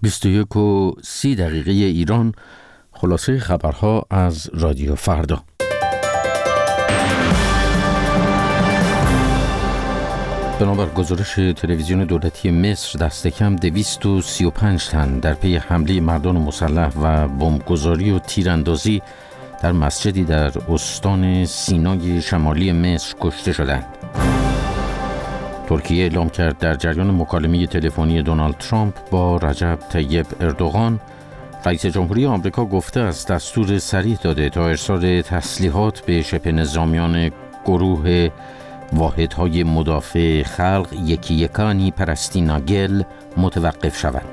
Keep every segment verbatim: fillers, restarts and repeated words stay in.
بیست و یک و سی دقیقه ایران. خلاصه خبرها از رادیو فردا. بنابر گزارش تلویزیون دولتی مصر، دست کم دویست و سی و پنج تن در پی حمله مردان مسلح و بمبگذاری و تیراندازی در مسجدی در استان سینای شمالی مصر کشته شدند. ترکیه اعلام کرد در جریان مکالمه تلفنی دونالد ترامپ با رجب طیب اردوغان، رئیس جمهوری آمریکا گفته است دستور صریح داده تا ارسال تسلیحات به شبه نظامیان گروه واحدهای مدافع خلق یکی یکانی پرستیناگل متوقف شود.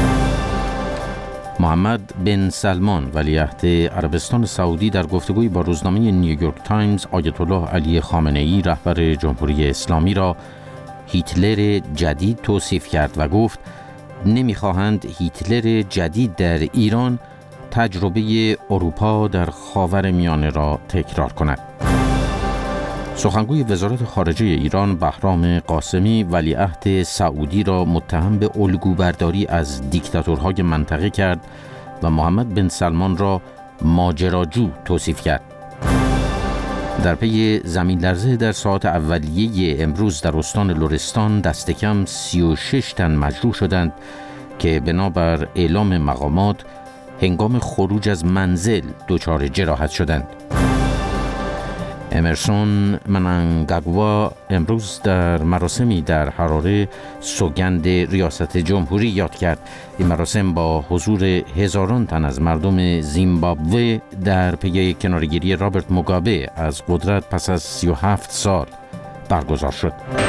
محمد بن سلمان ولیعهد عربستان سعودی در گفتگویی با روزنامه نیویورک تایمز آیت الله علی خامنه ای رهبر جمهوری اسلامی را هیتلر جدید توصیف کرد و گفت نمی‌خواهند هیتلر جدید در ایران تجربه اروپا در خاورمیانه را تکرار کند. سخنگوی وزارت خارجه ایران بهرام قاسمی ولیعهد سعودی را متهم به الگوبرداری از دیکتاتورهای منطقه کرد و محمد بن سلمان را ماجراجو توصیف کرد. در پی زمین لرزه در ساعات اولیه امروز در استان لرستان دست کم سی و شش تن مجروح شدند که بنابر اعلام مقامات هنگام خروج از منزل دچار جراحت شدند. امرسون مننگاگوا امروز در مراسمی در حراره سوگند ریاست جمهوری یاد کرد. این مراسم با حضور هزاران تن از مردم زیمبابوه در پی کنارگیری رابرت موگابه از قدرت پس از سی و هفت سال برگزار شد.